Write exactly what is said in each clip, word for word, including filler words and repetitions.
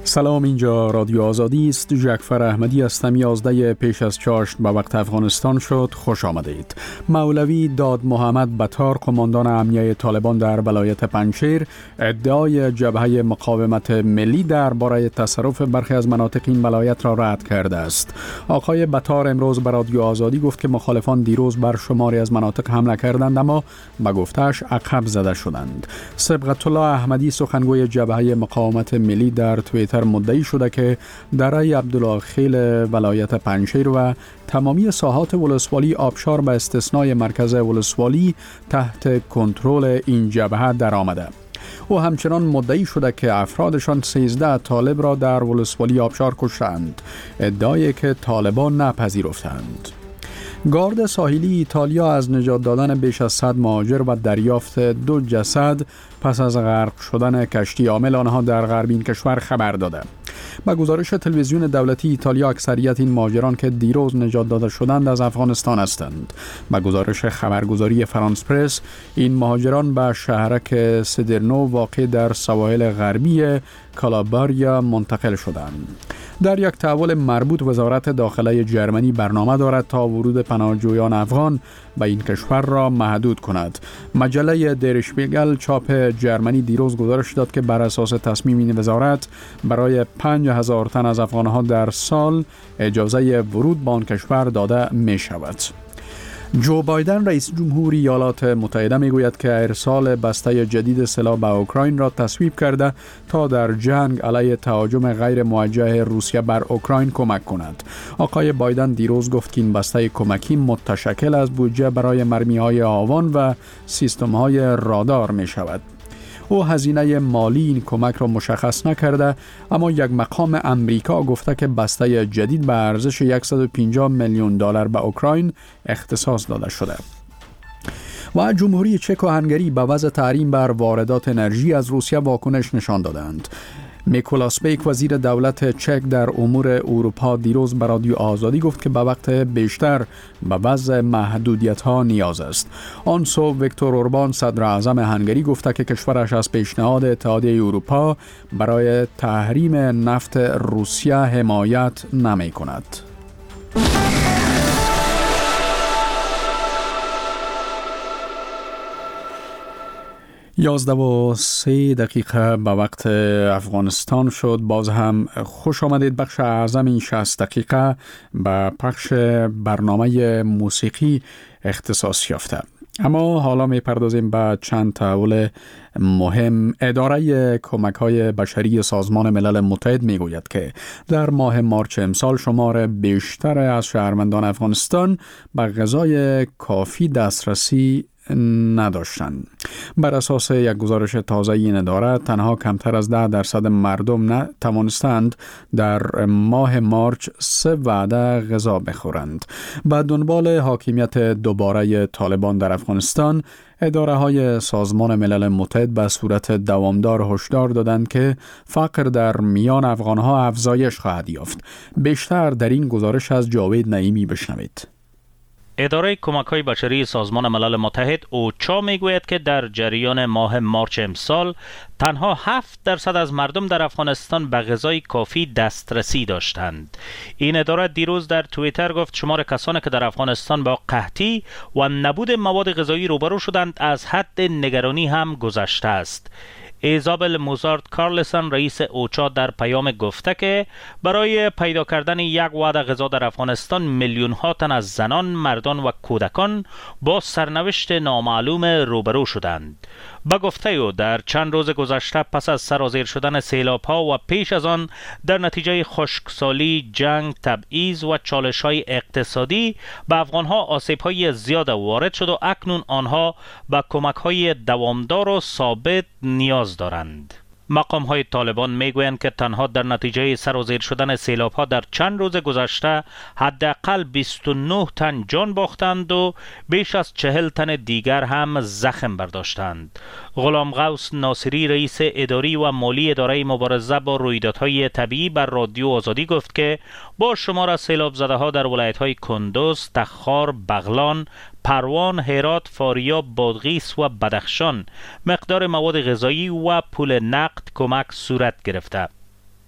سلام، اینجا رادیو آزادی است. جعفر احمدی هستم. یازده پیش از چاشت به وقت افغانستان شد. خوش آمدید. مولوی داد محمد بطار، قماندان امنیه طالبان در ولایت پنجشیر، ادعای جبهه مقاومت ملی درباره تصرف برخی از مناطق این ولایت را رد کرده است. آقای بطار امروز به رادیو آزادی گفت که مخالفان دیروز بر شماری از مناطق حمله کردند، اما به گفته‌اش عقب زده شدند. صبغت الله احمدی، سخنگوی جبهه مقاومت ملی، در توییتر مدعی شده که دره‌ی عبدالله خیل ولایت پنجشیر و تمامی ساحات ولسوالی آبشار به استثنای مرکز ولسوالی تحت کنترل این جبهه درآمده. او همچنان مدعی شده که افرادشان سیزده طالب را در ولسوالی آبشار کشتند، ادعایی که طالبان نپذیرفتند. گارد ساحلی ایتالیا از نجات دادن بیش از صد مهاجر و دریافت دو جسد پس از غرق شدن کشتی حامل آنها در غرب این کشور خبر داده. با گزارش تلویزیون دولتی ایتالیا، اکثریت این مهاجران که دیروز نجات داده شدند از افغانستان هستند. با گزارش خبرگزاری فرانس پرس، این مهاجران به شهرک سدرنو واقع در سواحل غربی کالابریا منتقل شدند. در یک تحول مربوط، وزارت داخله جرمنی برنامه دارد تا ورود پناهجویان افغان به این کشور را محدود کند. مجله در شپیگل چاپ جرمنی دیروز گزارش داد که بر اساس تصمیم این وزارت برای پنج هزار تن از افغانها در سال اجازه ورود به آن کشور داده می شود. جو بایدن، رئیس جمهور ایالات متحده، میگوید که ارسال بسته جدید سلاح به اوکراین را تصویب کرده تا در جنگ علیه تهاجم غیر موجه روسیه بر اوکراین کمک کند. آقای بایدن دیروز گفت که این بسته کمکی متشکل از بودجه برای مرمی‌های هاوان و سیستم‌های رادار می شود. او هزینه مالی این کمک را مشخص نکرده، اما یک مقام امریکا گفته که بسته جدید به ارزش صد و پنجاه میلیون دلار به اوکراین اختصاص داده شده. و جمهوری چک و هنگری به وضع تحریم بر واردات انرژی از روسیه واکنش نشان دادند. میکولاس بیک، وزیر دولت چک در امور اروپا، دیروز به رادیو آزادی گفت که به وقت بیشتر به وضع محدودیت‌ها نیاز است. آن سو ویکتور اوربان، صدر اعظم هنگری، گفته که کشورش از پیشنهاد اتحادیه اروپا برای تحریم نفت روسیه حمایت نمی‌کند. یازده و سه دقیقه به وقت افغانستان شد. باز هم خوش آمدید. بخش اعظم این شصت دقیقه به پخش برنامه موسیقی اختصاص یافته. اما حالا می پردازیم به چند تحول مهم. اداره کمک‌های بشری سازمان ملل متحد می گوید که در ماه مارچ امسال شمار بیشتر از شهروندان افغانستان به غذای کافی دسترسی نداشتند. بر اساس یک گزارش تازه این اداره، تنها کمتر از ده درصد مردم نتوانستند در ماه مارچ سه وعده غذا بخورند. به دنبال حاکمیت دوباره طالبان در افغانستان، اداره های سازمان ملل متحد به صورت دوامدار هشدار دادند که فقر در میان افغانها افزایش خواهد یافت. بیشتر در این گزارش از جاوید نعیمی بشنوید. اداره کمک‌های بشری سازمان ملل متحد اوچا میگوید که در جریان ماه مارچ امسال تنها هفت درصد از مردم در افغانستان به غذای کافی دسترسی داشتند. این اداره دیروز در توییتر گفت شمار کسانی که در افغانستان با قحطی و نبود مواد غذایی روبرو شدند از حد نگرانی هم گذشته است. ایزابل موزارت کارلسن، رئیس اوچا، در پیام گفته که برای پیدا کردن یک وعده غذا در افغانستان میلیون ها تن از زنان، مردان و کودکان با سرنوشت نامعلوم روبرو شدند. با گفته او در چند روز گذشته پس از سرازیر شدن سیلاب ها و پیش از آن در نتیجه خشکسالی، جنگ، تبعیض و چالش های اقتصادی به افغان ها آسیب های زیاد وارد شد و اکنون آنها به کمک های دوامدار و ثابت نیاز دارند. مقام های طالبان میگویند که تنها در نتیجه سرازیر شدن سیلاب ها در چند روز گذشته حداقل بیست و نه تن جان باختند و بیش از چهل تن دیگر هم زخم برداشتند. غلام غوث ناصری، رئیس اداری و مالی اداره مبارزه با رویدادهای طبیعی، بر رادیو آزادی گفت که با شمار از سیلاب زده ها در ولایت های کندوز، تخار، بغلان، پروان، هرات، فاریاب، بادغیس و بدخشان مقدار مواد غذایی و پول نقد کمک صورت گرفته.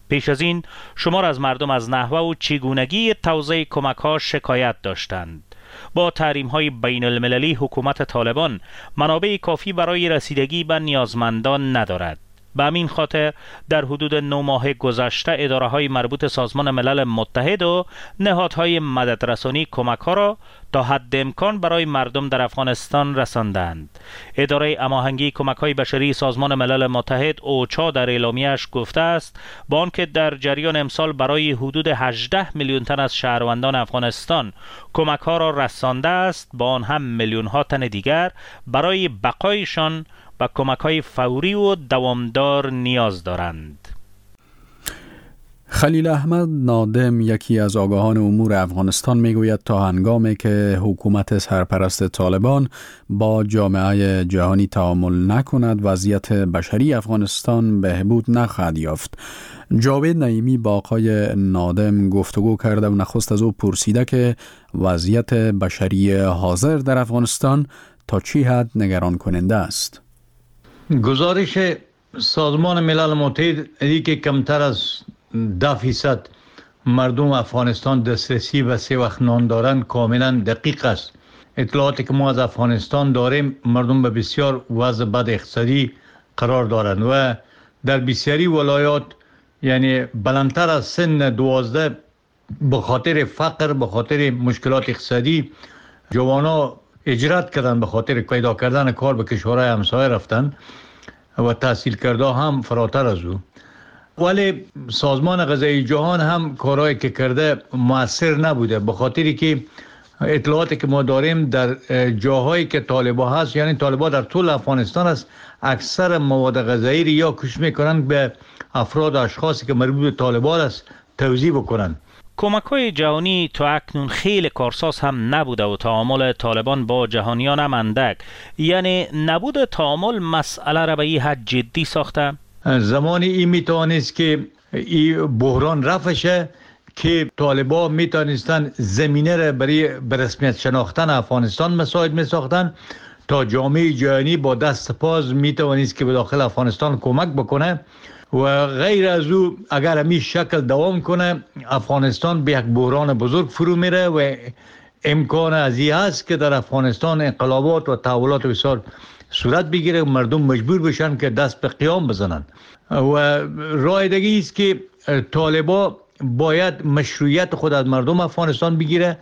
پیش از این شمار از مردم از نحوه و چگونگی توزیع کمک‌ها شکایت داشتند. با تحریم‌های بین المللی حکومت طالبان منابع کافی برای رسیدگی به نیازمندان ندارد. به همین خاطر در حدود نه ماه گذشته اداره‌های مربوط سازمان ملل متحد و نهادهای مددرسانی کمک‌ها را تا حد امکان برای مردم در افغانستان رساندند. اداره هماهنگی کمک‌های بشری سازمان ملل متحد اوچا در اعلامیه‌اش گفته است با آنکه در جریان امسال برای حدود هجده میلیون تن از شهروندان افغانستان کمک‌ها را رسانده است، با آن هم میلیون‌ها تن دیگر برای بقایشان و کمک‌های فوری و دوامدار نیاز دارند. خلیل احمد نادم، یکی از آگاهان امور افغانستان، میگوید تا هنگامی که حکومت سرپرست طالبان با جامعه جهانی تعامل نکند وضعیت بشری افغانستان بهبود نخواهد یافت. جاوید نعیمی با آقای نادم گفتگو کرده و نخست از او پرسیده که وضعیت بشری حاضر در افغانستان تا چی حد نگران کننده است. گزارش سازمان ملل متحد ای که کمتر از ده فیصد مردم افغانستان دسترسی به سه وقت نان دارند کاملا دقیق است. اطلاعاتی که ما از افغانستان داریم، مردم به بسیار وضع بد اقتصادی قرار دارند و در بسیاری ولایات یعنی بلندتر از سن دوازده به خاطر فقر، به خاطر مشکلات اقتصادی جوانا اجرات کردن، به خاطر پیدا کردن کار به کشورهای همسایه رفتن و تحصیل کرده هم فراتر از او. ولی سازمان غذایی جهان هم کارهایی که کرده مؤثر نبوده، به خاطری که اطلاعاتی که ما داریم در جاهایی که طالبا هست، یعنی طالبا در طول افغانستان است، اکثر مواد غذایی را یا کش میکنن به افراد اشخاصی که مربوط به طالبان است توزیع بکنن. کمک‌های جهانی تا اکنون خیلی کارساز هم نبوده و تعامل طالبان با جهانیان هم اندک، یعنی نبود تعامل مسئله را به این حد جدی ساخته. زمانی این میتوانست که این بحران رفع شه که طالبا میتونستن زمینه را برای برسمیت شناختن افغانستان مساعد میساختن تا جامعه جهانی با دست پاز میتوانست که به داخل افغانستان کمک بکنه و غیر از او اگر همین شکل دوام کنه افغانستان به یک بحران بزرگ فرو میره و امکان از این هست که در افغانستان انقلابات و تحولات بسیار صورت بگیره و مردم مجبور بشن که دست به قیام بزنن و راه دیگه است که طالبا باید مشروعیت خود از مردم افغانستان بگیره،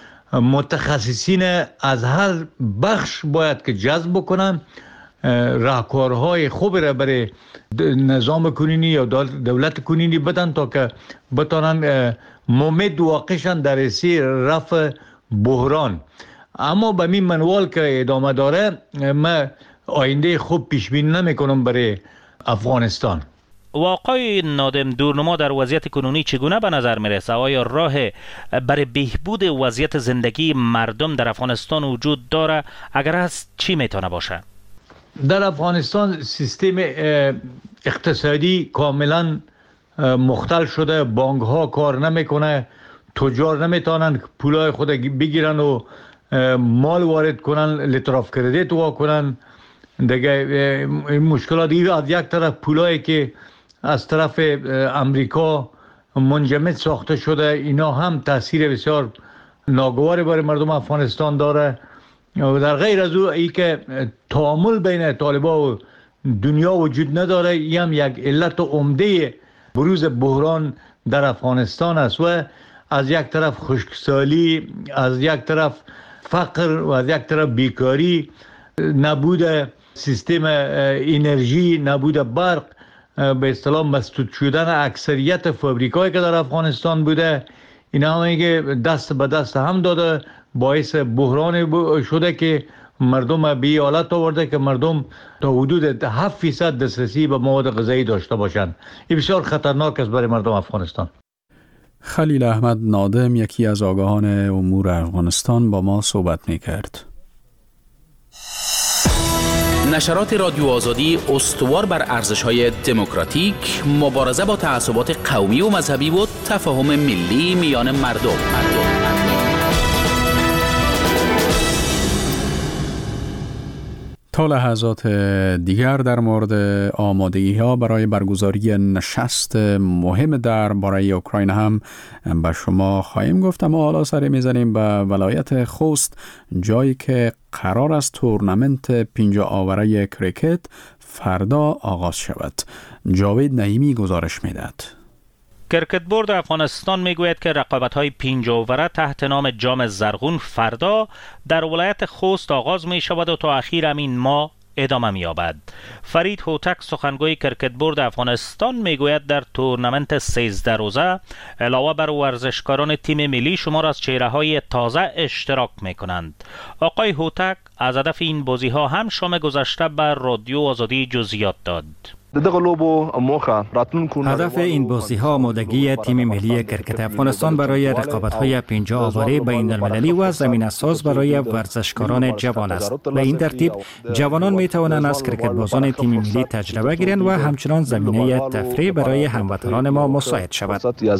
متخصصین از هر بخش باید که جذب بکنن، راهکارهای خوب را برای نظام کنونی یا دولت کنونی بدن تا که بتانن ممد واقعشان در رسی رفع بحران. اما به این منوال که ادامه داره من آینده خوب پیش بینی نمیکنم برای افغانستان. واقعی نادم دورنما در وضعیت کنونی چگونه به نظر میرسه؟ آیا راه برای بهبود وضعیت زندگی مردم در افغانستان وجود داره؟ اگر هست چی میتونه باشه؟ در افغانستان سیستم اقتصادی کاملا مختل شده، بانک ها کار نمیکنه، تجار نمیتونن پولای خود بگیرن و مال وارد کنن، لتراف کردیت وا کنن. دیگه مشکلات دیگه از یک طرف پولایی که از طرف امریکا منجمد ساخته شده، اینا هم تاثیر بسیار ناگواری برای مردم افغانستان داره. و در غیر از او ای که تعامل بین طالبا و دنیا وجود نداره، این هم یک علت عمده بروز بحران در افغانستان است و از یک طرف خشکسالی، از یک طرف فقر و از یک طرف بیکاری، نبود سیستم انرژی، نبود برق، به اصطلاح مسدود شدن اکثریت فابریکایی که در افغانستان بوده، اینا هم که دست به دست هم داده باعث بحران شده که مردم به حالت آورده که مردم تا حدود هفت فیصد دسترسی به مواد غذایی داشته باشند. این بسیار خطرناک است برای مردم افغانستان. خلیل احمد نادم، یکی از آگاهان امور افغانستان، با ما صحبت می‌کرد. نشرات رادیو آزادی استوار بر ارزش‌های دموکراتیک، مبارزه با تعصبات قومی و مذهبی و تفاهم ملی میان مردم. تا لحظات دیگر در مورد آمادگی ها برای برگزاری نشست مهم درباره اوکراین هم به شما خواهیم گفت. اما حالا سری میزنیم به ولایت خوست، جایی که قرار است تورنمنت پنجاه آوره کریکت فردا آغاز شود. جاوید نعیمی گزارش میدهد. کرکت بورد افغانستان میگوید که رقابت‌های پنجاه اوره تحت نام جام زرغون فردا در ولایت خوست آغاز می شود و تا اخیر همین ماه ادامه می‌یابد. فرید هوتک سخنگوی کرکت بورد افغانستان میگوید در تورنمنت سیزده روزه علاوه بر ورزشکاران تیم ملی شمار از چهره‌های تازه اشتراک می‌کنند. آقای هوتک از هدف این بازی‌ها هم شام گذشته بر رادیو آزادی جزئیات داد. هدف این بازی‌ها آمادگی تیم ملی کرکت افغانستان برای رقابت‌های پنجاه آوره بین المللی و زمینه‌ساز برای ورزشکاران جوان است. به این ترتیب جوانان می‌توانند از کرکت بازان تیم ملی تجربه گیرند و همچنان زمینه تفریح برای هموطنان ما مساعد شود.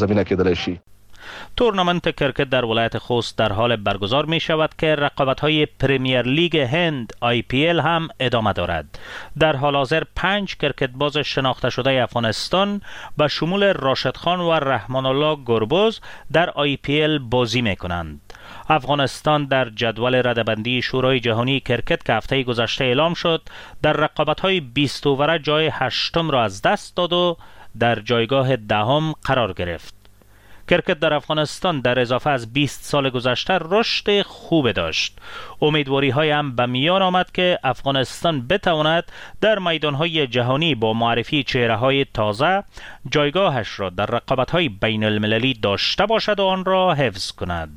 تورنمنت کرکت در ولایت خوست در حال برگزار می شود که رقابت‌های پریمیر لیگ هند آی پی ال هم ادامه دارد. در حال حاضر پنج کرکت باز شناخته شده افغانستان به شمول راشد خان و رحمان الله گربز در آی پی ال بازی می کنند. افغانستان در جدول رده‌بندی شورای جهانی کرکت که هفته گذشته اعلام شد در رقابت‌های بیست اوره جای هشتم را از دست داد و در جایگاه دهم قرار گرفت. کرکت در افغانستان در اضافه از بیست سال گذشته رشد خوب داشت. امیدواری های هم به میان آمد که افغانستان بتواند در میدان های جهانی با معرفی چهره های تازه جایگاهش را در رقابت های بین المللی داشته باشد و آن را حفظ کند.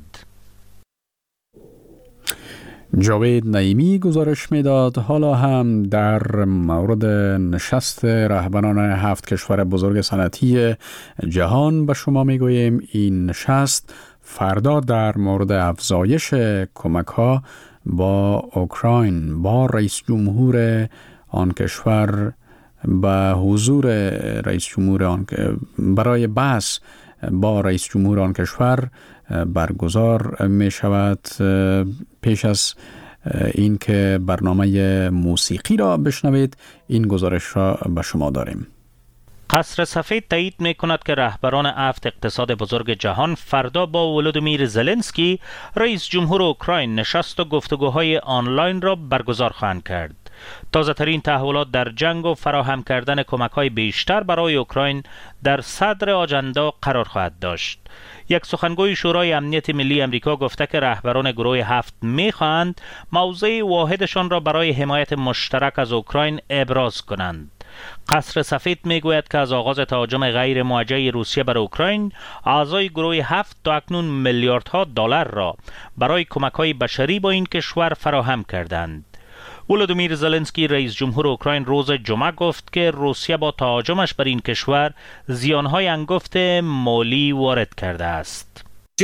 جاوید نعیمی گزارش میداد. حالا هم در مورد نشست رهبران هفت کشور بزرگ صنعتی جهان به شما میگوییم. این نشست فردا در مورد افزایش کمک ها با اوکراین با رئیس جمهور آن کشور به حضور رئیس جمهور آن برای بحث با رئیس جمهور آن کشور برگزار می شود. پیش از این که برنامه موسیقی را بشنوید این گزارش را به شما داریم. قصر سفید تایید می کند که رهبران هفت اقتصاد بزرگ جهان فردا با ولودیمیر زلنسکی رئیس جمهور اوکراین نشست و گفتگوهای آنلاین را برگزار خواهند کرد. تازه ترین تحولات در جنگ و فراهم کردن کمک‌های بیشتر برای اوکراین در صدر آجندا قرار خواهد داشت. یک سخنگوی شورای امنیت ملی امریکا گفته که رهبران گروه هفت می‌خواهند موضع واحدشان را برای حمایت مشترک از اوکراین ابراز کنند. قصر سفید میگوید که از آغاز تهاجم غیر موجه روسیه بر اوکراین اعضای گروه هفت تا اکنون میلیاردها دلار را برای کمک‌های بشری با این کشور فراهم کردند. ولودیمیر زلنسکی رئیس جمهور اوکراین روز جمعه گفت که روسیه با تهاجمش بر این کشور زیانهای انگفت مالی وارد کرده است.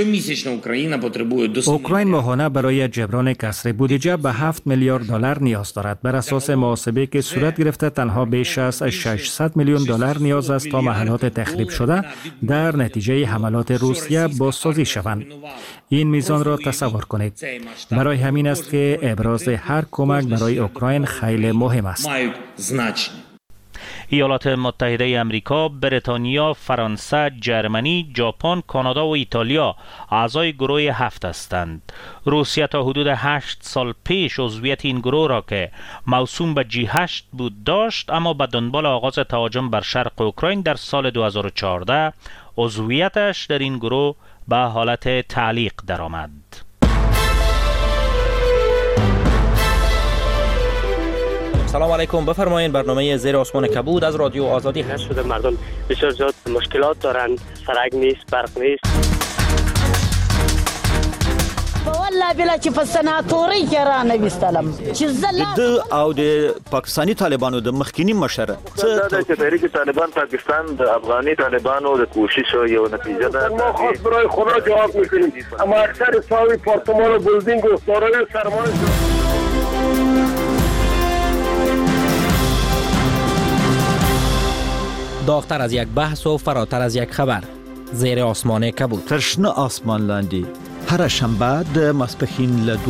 اوکراین ماهانه برای جبران کسر بودجه به هفت میلیارد دلار نیاز دارد. بر اساس محاسبه که صورت گرفته تنها بیش از ششصد میلیون دلار نیاز است تا محلات تخریب شده در نتیجه حملات روسیه بازسازی شوند. این میزان را تصور کنید. برای همین است که ابراز هر کمک برای اوکراین خیلی مهم است. ایالات متحده امریکا، بریتانیا، فرانسه، جرمنی، ژاپن، کانادا و ایتالیا اعضای گروه هفت هستند. روسیه تا حدود هشت سال پیش عضویت این گروه را که موسوم به جی هشت بود داشت، اما به دنبال آغاز تهاجم بر شرق اوکراین در سال دو هزار و چهارده عضویتش در این گروه به حالت تعلیق درآمد. سلام علیکم، بفرمایید. برنامه زیر آسمان کبود از رادیو آزادی هست. شده مردم بسیار زیاد مشکلات دارند، سرک نیست، برق نیست. والله بلا چې په سناتوري کې را نه وستلم چې زلا د او د پاکستاني طالبانو د مخکینی مشر څه د تحریک طالبان پاکستان د افغاني طالبانو د کوشش یو نتیجه ده. ما خاص برای خدا جواب میکنیم، اما اکثر ساوی پارتمان و بلدینگ و دارای سرمایه داغتر از یک بحث و فراتر از یک خبر. زیر آسمان کبود. ترشنه آسمان لاندی. هر شنبه د ماسپښین له